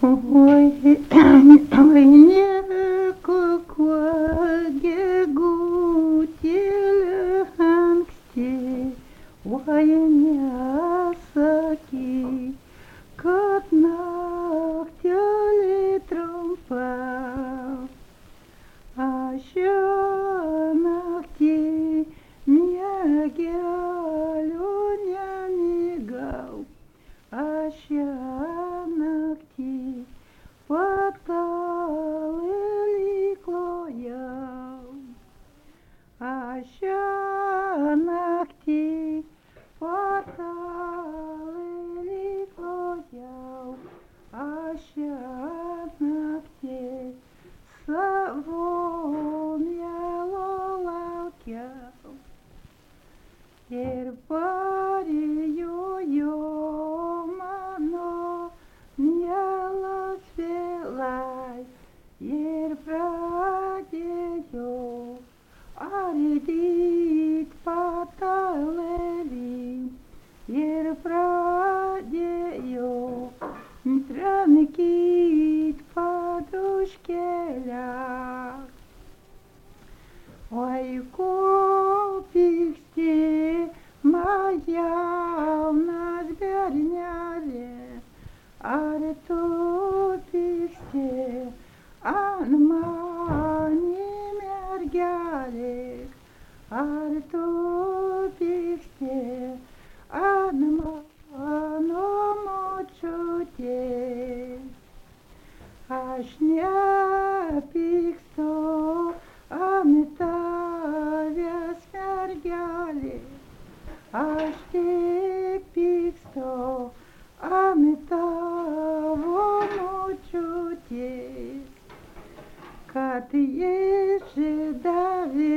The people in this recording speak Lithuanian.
Oi, oi, nieko gegutėlė anksti, oi nesakyk, kad naktelė trumpa. Aš šią naktį miegeliu nemigau, aš šią naktį patalėlį klojau, aš šią naktį patalėlį klojau, aš šią naktį savo mielo laukiau. Ir parėjo mano mielas vėlai ir pradėjo ardyt patalėlį ir pradėjo trankyt paduškėlę. Oi, ko pyksti, man jaunas bernelė, ar tu pyksti ant mani mergelė, ar tu pyksti ant mano močiutės. Aš nepykstu ant tavęs mergelė, aš tik pykstu ant tavo močiutės, kad jis davė